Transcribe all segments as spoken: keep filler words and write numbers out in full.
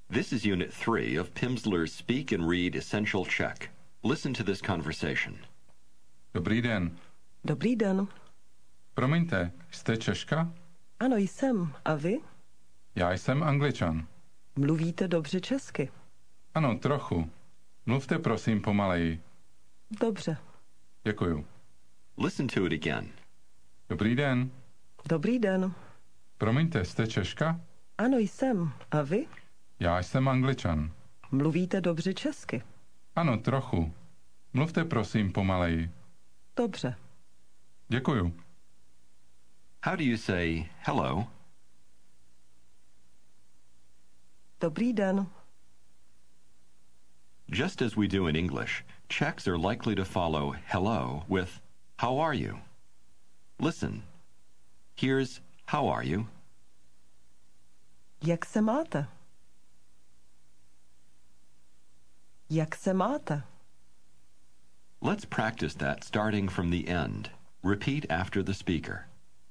This is Unit three of Pimsleur's Speak and Read Essential Czech. Listen to this conversation. Dobrý den. Dobrý den. Promiňte, jste Češka? Ano, jsem. A vy? Já jsem Angličan. Mluvíte dobře česky. Ano, trochu. Mluvte prosím pomaleji. Dobře. Děkuju. Listen to it again. Dobrý den. Dobrý den. Promiňte, jste Češka? Ano, jsem. A vy? Já jsem Angličan. Mluvíte dobře česky. Ano, trochu. Mluvte prosím pomaleji. Dobře. Děkuju. How do you say hello? Dobrý den. Just as we do in English, Czechs are likely to follow hello with how are you? Listen. Here's how are you? Jak se máte? Jak se máte? Let's practice that starting from the end. Repeat after the speaker.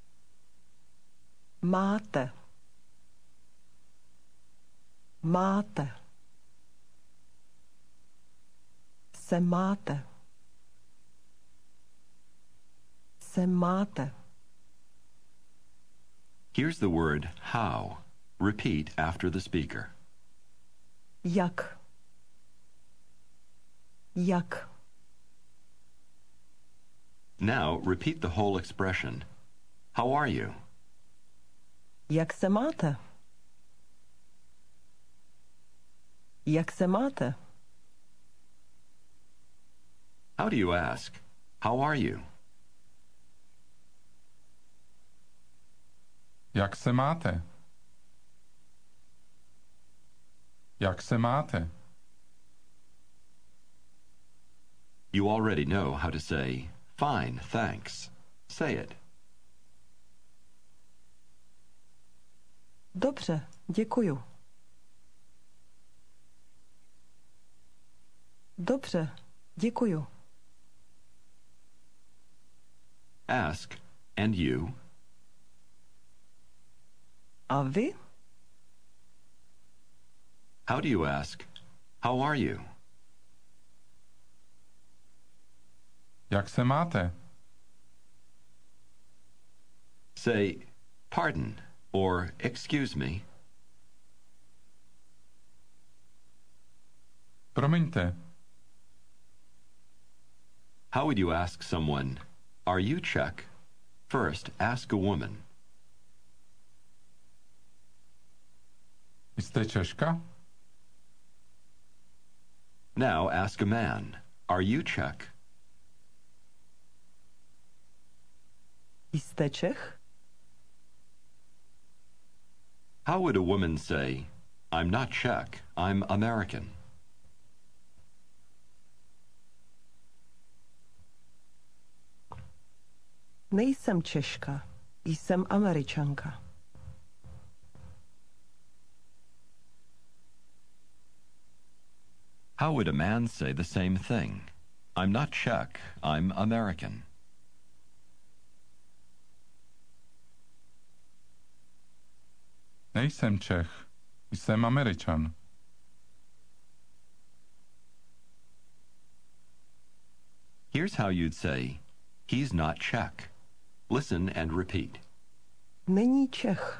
Máte. Máte. Se máte. Se máte. Here's the word how. Repeat after the speaker. Jak. Jak. Now repeat the whole expression. How are you? Jak se máte? Jak se máte? How do you ask? How are you? Jak se máte? Jak se máte? You already know how to say, fine, thanks. Say it. Dobře, děkuju. Dobře, děkuju. Ask, and you? A vy? How do you ask, how are you? Jak se máte? Say, pardon, or excuse me. Promiňte. How would you ask someone, are you Czech? First, ask a woman. Jste Češka? Now ask a man, are you Czech? Jste Čech? How would a woman say, I'm not Czech, I'm American? Nejsem Češka, jsem Američanka. How would a man say the same thing? I'm not Czech, I'm American. Nejsem Čech. Jsem Američan. Here's how you'd say, he's not Czech. Listen and repeat. Není Čech.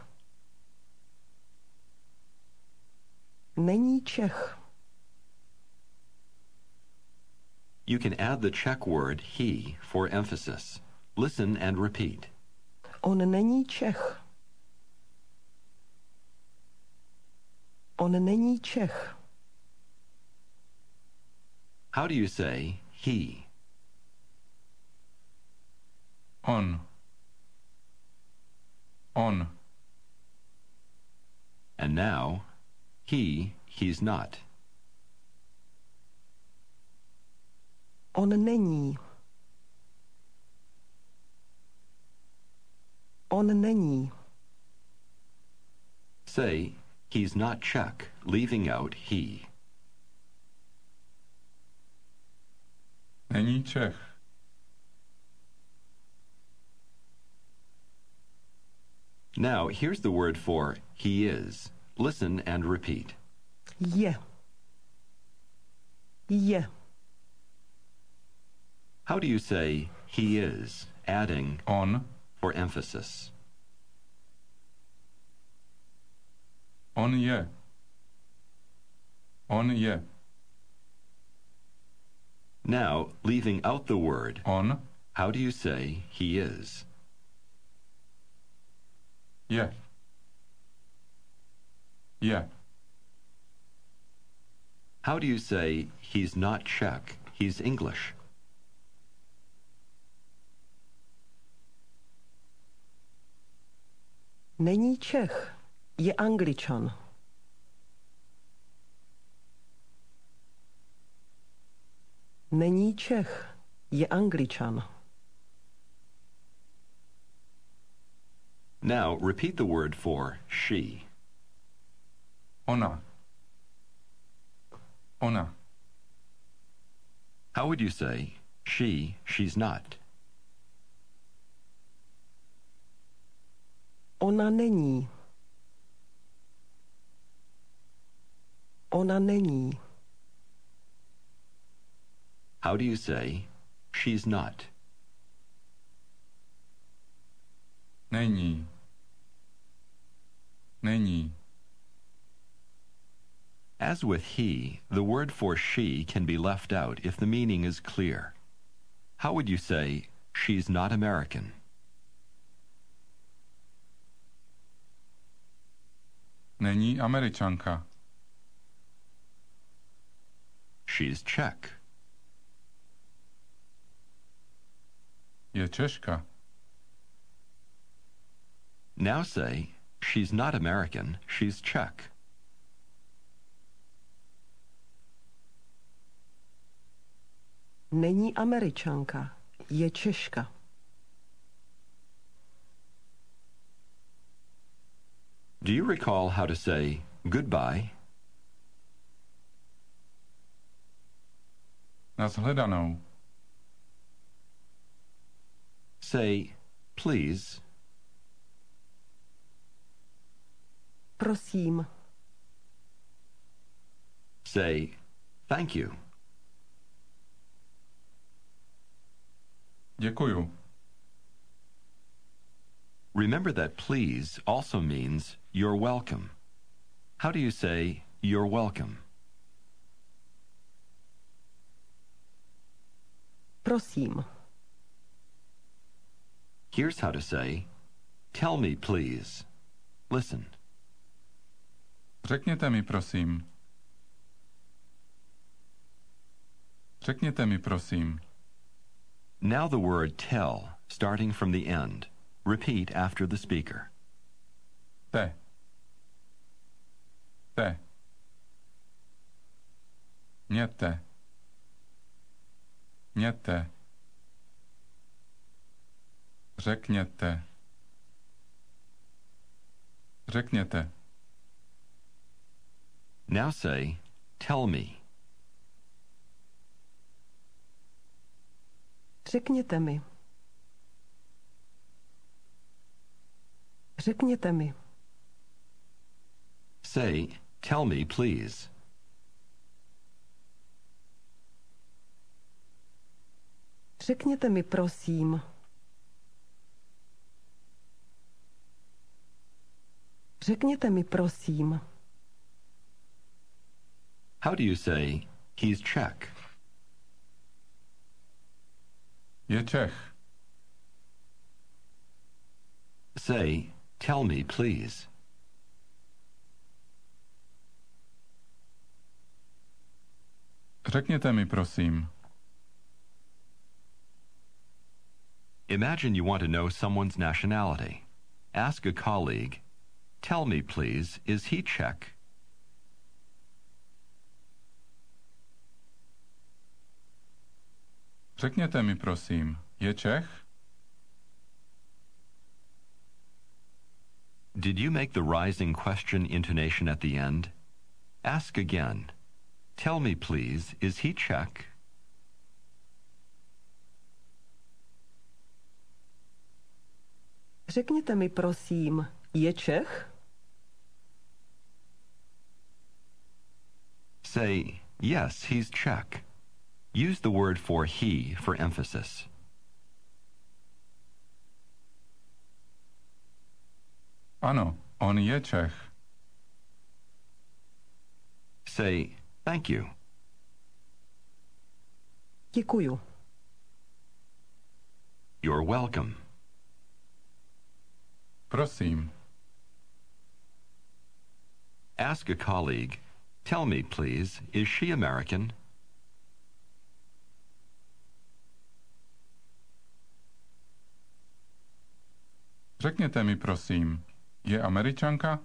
Není Čech. You can add the Czech word he for emphasis. Listen and repeat. On není Čech. On není Čech. How do you say he? On. On. And now, he, he's not. On není. On není. Say, he's not Czech, leaving out he. Není Čech. Now, here's the word for he is. Listen and repeat. Je. Je. How do you say he is, adding On, for emphasis? on je. On je. Now, leaving out the word, On how do you say he is? je. Je. How do you say he's not Czech, he's English? Není Čech, je Angličan. Není Čech, je Angličan. Now, repeat the word for she. Ona. Ona. How would you say she, she's not? Ona není. Ona není. How do you say she's not? Není. Není. As with he, the word for she can be left out if the meaning is clear. How would you say she's not American? Není Američanka. She's Czech. Je Češka. Now say, she's not American, she's Czech. Není Američanka, je Češka. Do you recall how to say goodbye? Nashledanou. Say please. Prosím. Say thank you. Děkuju. Remember that please also means you're welcome. How do you say you're welcome? Prosím. Here's how to say tell me please. Listen. Řekněte mi, prosím. Řekněte mi, prosím. Now the word tell, starting from the end. Repeat after the speaker. Te. Te. Měte. Měte. Řekněte. Řekněte. Now say, tell me. Řekněte mi. Řekněte mi. Say, tell me please. Řekněte mi, prosím. Řekněte mi, prosím. How do you say, he's Czech? Je Čech. Say, tell me please. Řekněte mi, prosím. Imagine you want to know someone's nationality. Ask a colleague, tell me please, is he Czech? Řekněte mi, prosím. Je Čech? Did you make the rising question intonation at the end? Ask again. Tell me please, is he Czech? Řekněte mi, prosím, je Čech? Say, yes, he's Czech. Use the word for he for emphasis. Ano, on je Čech. Say, thank you. Děkuju. You're welcome. Prosím. Ask a colleague, tell me, please, is she American? Řekněte mi, prosím, je Američanka?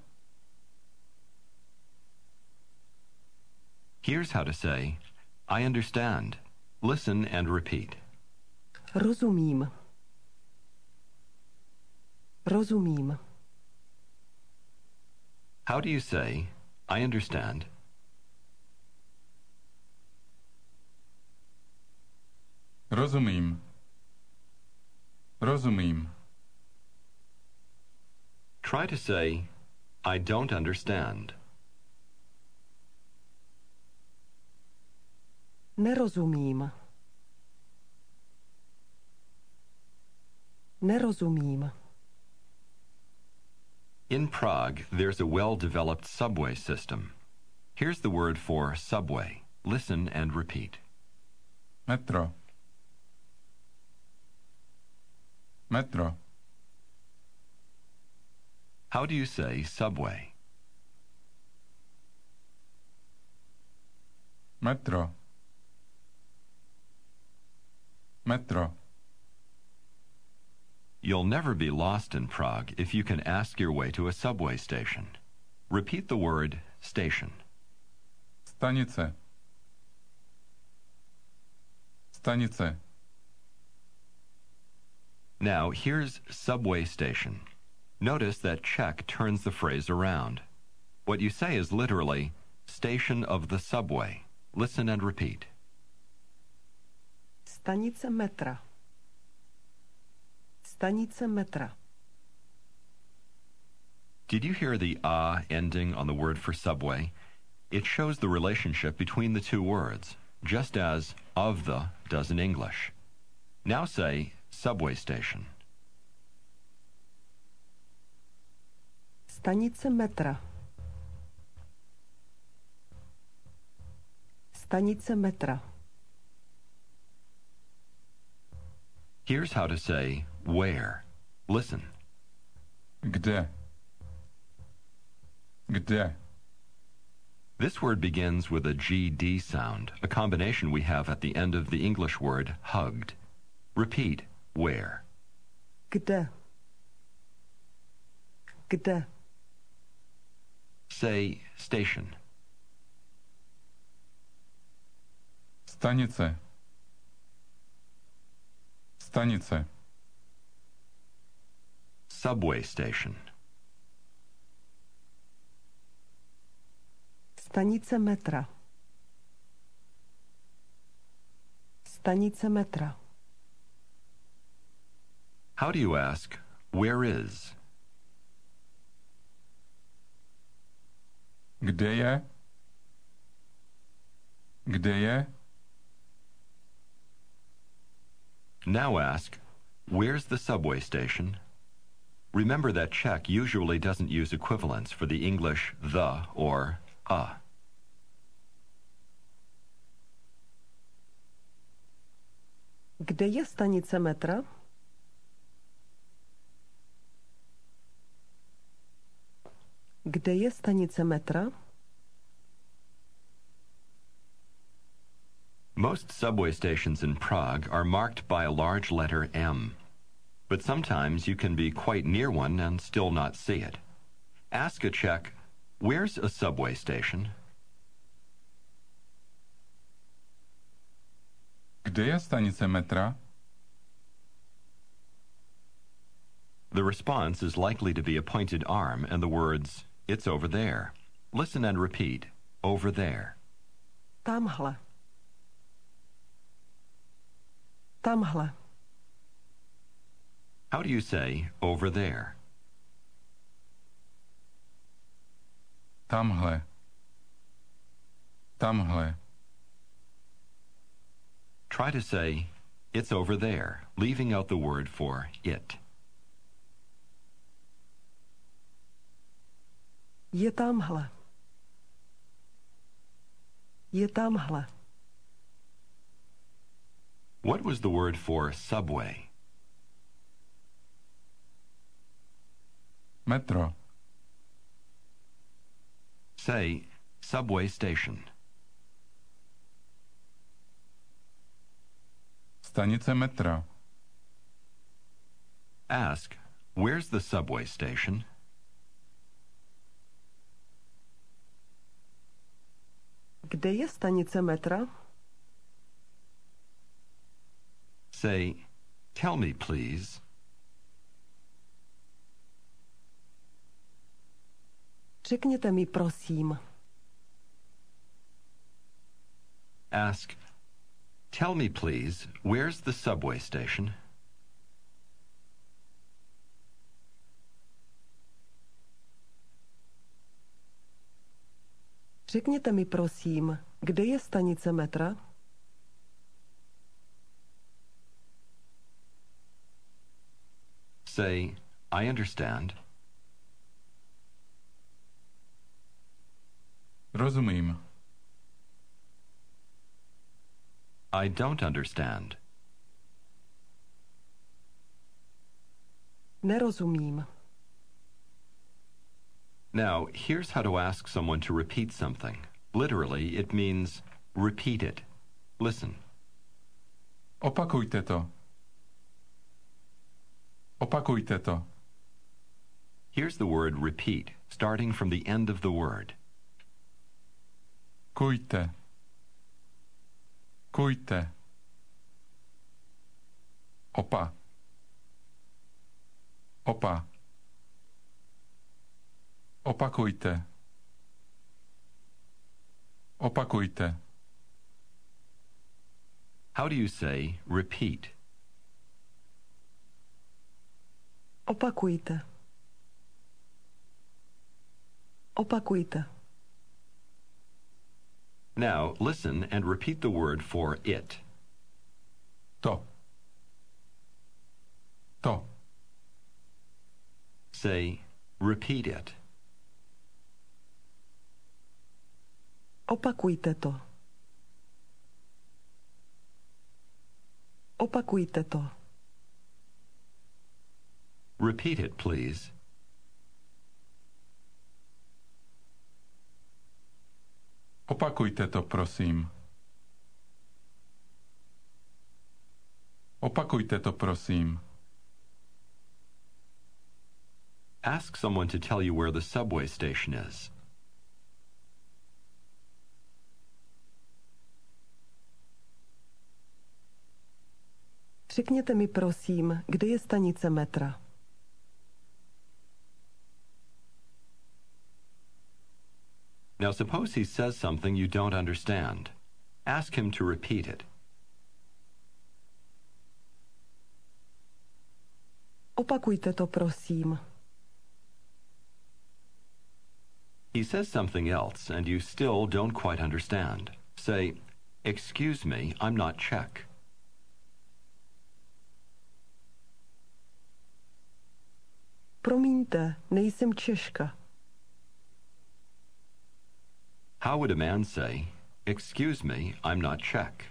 Here's how to say, I understand. Listen and repeat. Rozumím. Rozumím. How do you say, I understand? Rozumím. Rozumím. Try to say, I don't understand. Nerozumím. Nerozumím. In Prague, there's a well-developed subway system. Here's the word for subway. Listen and repeat. Metro. Metro. How do you say subway? Metro. Metro. You'll never be lost in Prague if you can ask your way to a subway station. Repeat the word station. Stanice. Stanice. Now, here's subway station. Notice that Czech turns the phrase around. What you say is literally, station of the subway. Listen and repeat. Stanice metra. Stanice metra. Did you hear the "a" ending on the word for subway? It shows the relationship between the two words, just as of the does in English. Now say subway station. Stanice metra. Stanice metra. Here's how to say where. Listen. Kde? Kde? This word begins with a G D sound, a combination we have at the end of the English word hugged. Repeat where. Kde? Kde? Say station. Stanice. Stanice. Subway station. Stanice metra. Stanice metra. How do you ask, where is? Kde je? Kde je? Now ask, where's the subway station? Remember that Czech usually doesn't use equivalents for the English the or a. Kde je stanice metra? Kde je stanice metra? Most subway stations in Prague are marked by a large letter M, but sometimes you can be quite near one and still not see it. Ask a Czech, where's a subway station? Kde je stanice metra? The response is likely to be a pointed arm and the words, it's over there. Listen and repeat, over there. Tamhle. Tamhle. How do you say over there? Tamhle. Tamhle. Try to say, it's over there, leaving out the word for it. Je tamhle. Je tamhle. What was the word for subway? Metro. Say, subway station. Stanice metra. Ask, where's the subway station? Kde je stanice metra? Say, tell me, please. Řekněte mi, prosím. Ask, tell me, please, where's the subway station? Řekněte mi, prosím, kde je stanice metra? Say, I understand. Rozumím. I don't understand. Nerozumím. Now, here's how to ask someone to repeat something. Literally, it means repeat it. Listen. Opakujte to. Opakujte to. Here's the word repeat, starting from the end of the word. Kujte. Kujte. Opa. Opa. Opakujte. Opakujte. How do you say repeat? Opakujte. Opakujte. Now, listen and repeat the word for it. To. To. Say, repeat it. Opakujte to. Opakujte to. Repeat it, please. Opakujte to, prosím. Opakujte to, prosím. Ask someone to tell you where the subway station is. Řekněte mi, prosím, kde je stanice metra? Now suppose he says something you don't understand. Ask him to repeat it. Opakujte to, prosím. He says something else and you still don't quite understand. Say, excuse me, I'm not Czech. Promiňte, nejsem Češka. How would a man say, excuse me, I'm not Czech?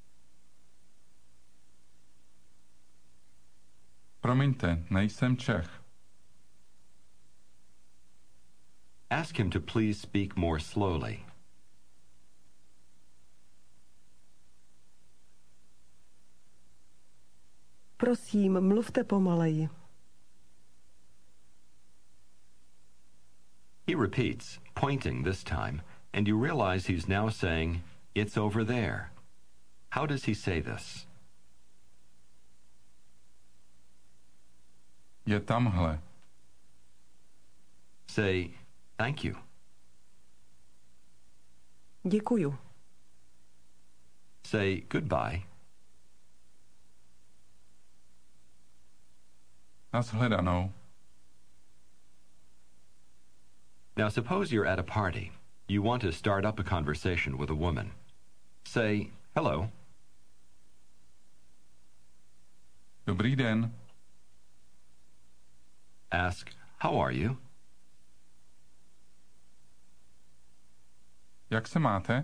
Promiňte, nejsem Čech. Ask him to please speak more slowly. Prosím, mluvte pomaleji. He repeats, pointing this time, and you realize he's now saying, it's over there. How does he say this? Je tamhle. Say, thank you. Děkuju. Say, goodbye. Nashledanou. Now suppose you're at a party. you want to start up a conversation with a woman. Say, hello. Dobrý den. Ask, how are you? Jak se máte?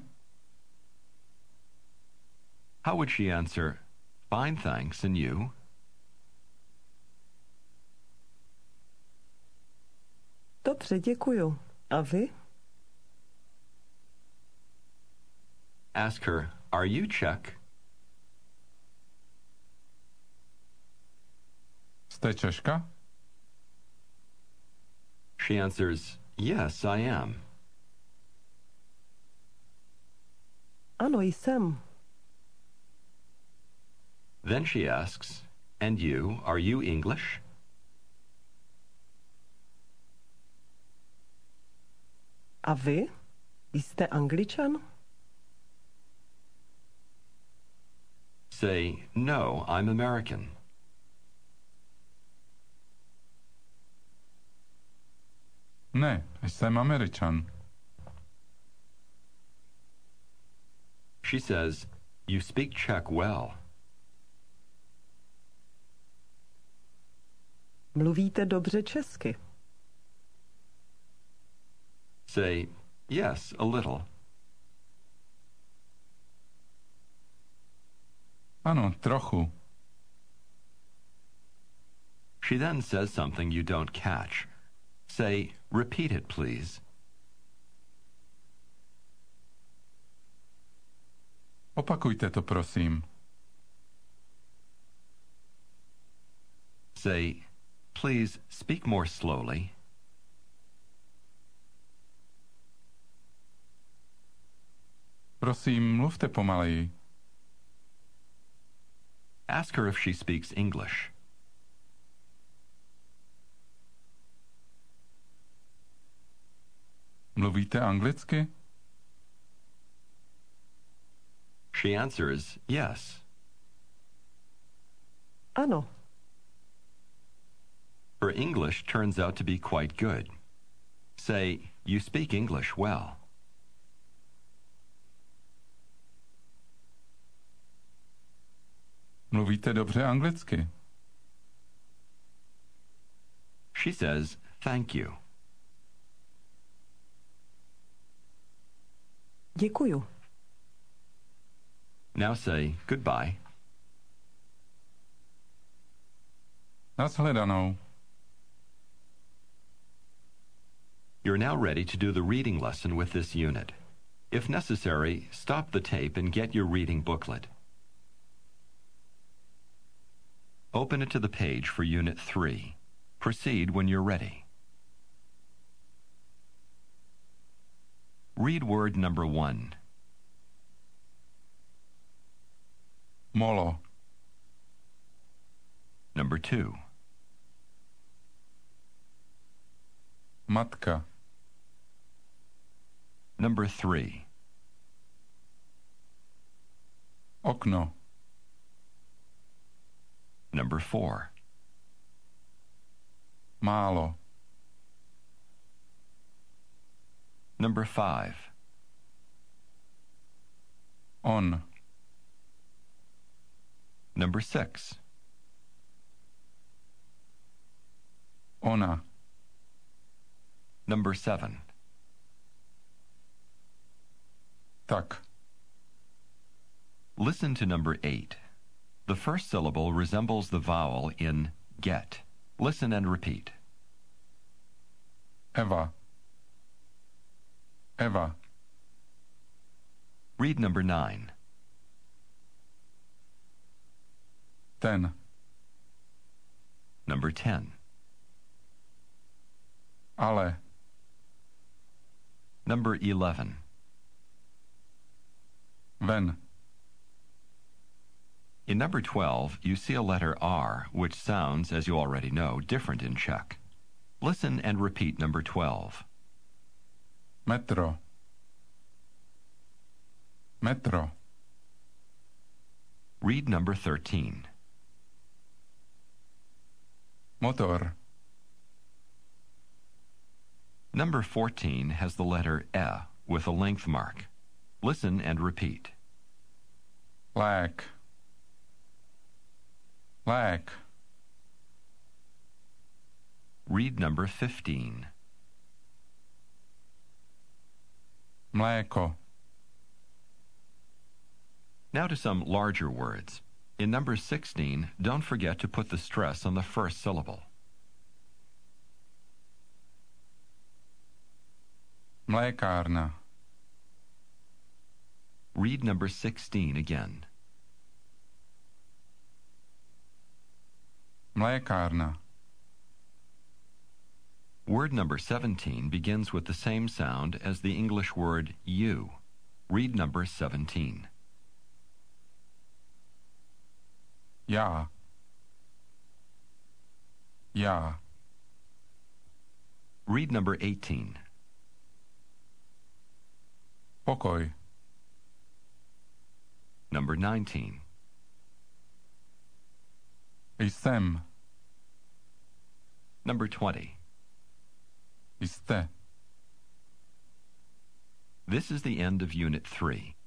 How would she answer, fine, thanks, and you? Dobře, děkuju. A vy? Ask her, are you Czech? Jste Češka? She answers, yes, I am. Ano, jsem. Then she asks, and you, are you English? A vy? Jste Angličan? Say, no, I'm American. Ne, jsem Američan. She says, you speak Czech well. Mluvíte dobře česky. Say, yes, a little. Ano, trochu. She then says something you don't catch. Say, repeat it, please. Opakujte to, prosím. Say, please speak more slowly. Prosím, mluvte pomaleji. Ask her if she speaks English. Mluvíte anglicky? She answers, yes. Ano. Her English turns out to be quite good. Say, you speak English well. Mluvíte dobře anglicky. She says, thank you. Děkuju. Now say, goodbye. Nashledanou. You're now ready to do the reading lesson with this unit. If necessary, stop the tape and get your reading booklet. Open it to the page for Unit three. Proceed when you're ready. Read word number one. Molo. Number two. Matka. Number three. Okno. Number four. Málo. Number five. On. Number six. Ona. Number seven. Tak. Listen to number eight. The first syllable resembles the vowel in get. Listen and repeat. Eva. Eva. Read number nine. Ten. Number ten. Ale. Number eleven. Ven. In number twelve, you see a letter R, which sounds, as you already know, different in Czech. Listen and repeat number twelve. Metro. Metro. Read number thirteen. Motor. Number fourteen has the letter E, with a length mark. Listen and repeat. Lék. Lék. Read number fifteen. Mléko. Now to some larger words. In number sixteen, don't forget to put the stress on the first syllable. Mlékárna. Read number sixteen again. Mlékárna. Word number seventeen begins with the same sound as the English word you. Read number seventeen. Já. Já. Read number eighteen. Pokoj. Number nineteen. Jsem. Number twenty. Jste. This is the end of Unit three.